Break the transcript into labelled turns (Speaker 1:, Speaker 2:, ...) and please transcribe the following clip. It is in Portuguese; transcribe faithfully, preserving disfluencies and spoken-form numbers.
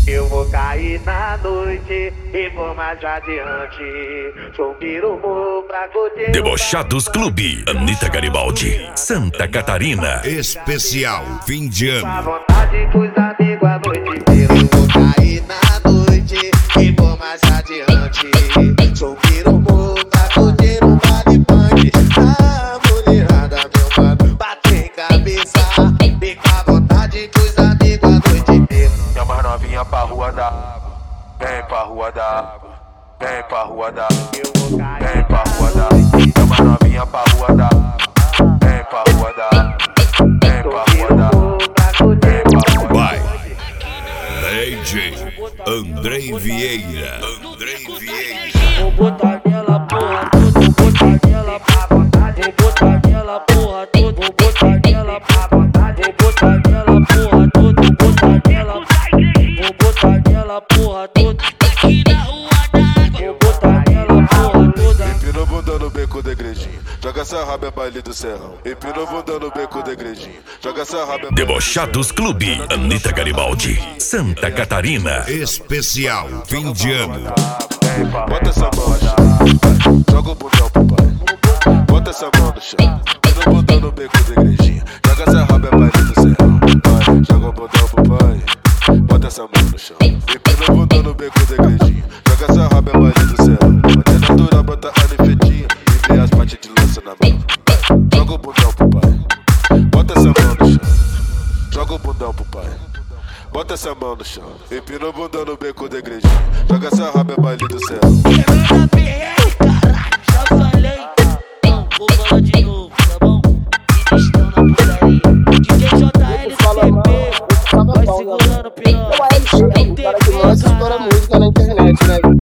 Speaker 1: Eu vou cair na noite e vou mais adiante. Subir o morro pra curtir.
Speaker 2: Debochados Clube, Anitta Garibaldi, Santa Catarina.
Speaker 3: Especial fim de
Speaker 1: Com a
Speaker 3: ano.
Speaker 1: vontade com os amigos a noite inteira. Eu vou cair na noite e vou mais adiante. Subir o morro pra curtir um baile punk. A mulherada, meu mano, bate cabeça. E com a vontade com os amigos a noite inteira.
Speaker 4: Chama as novinha pra rua da água, vem pra rua da água, vem pra rua da água, vem pra rua da água. Chama as novinha pra rua da água, vem pra rua da água, vem pra rua da água, vem pra rua da água.
Speaker 3: Vai, D J Andrei Vieira. Andrei Vieira.
Speaker 5: Vou botar nela porra toda, vou botar nela pra vontade, vou botar nela porra toda, vou botar nela pra vontade, vou botar nela porra toda, vou botar nela, vou botar nela porra toda, aqui na rua da água, vou botar nela porra toda.
Speaker 4: Empina o bundão no beco da igrejinha, joga essa raba é baile do serrão. Empina o bundão no beco da igrejinha, joga essa raba é baile do
Speaker 2: Debochados Clube, Anitta Garibaldi, Santa Catarina.
Speaker 3: Especial fim de ano.
Speaker 4: Bota essa mão no chão, joga o bundão pro pai. Bota essa mão no chão, empina o bundão no beco da igrejinha, joga essa raba é baile do serrão. Vai, joga o bundão pro pai. Bota essa mão no chão, empina o bundão no beco da igrejinha, joga essa raba é baile do serrão. Até na altura bota a nefetinha e vê as partes de lança na mão. Vai, joga o bundão pro pai. Bota essa mão no chão, joga o bundão pro pai. Bota essa mão no chão, empina o bundão no beco da igrejinha, joga essa raba é baile do céu.
Speaker 5: Chegando P R, caralho, já falei, não, vou falar de novo, tá bom? Eles estão na putaria, D J J L do C P, vai segurando o piranha,
Speaker 6: O cara que lança estoura música na internet, né?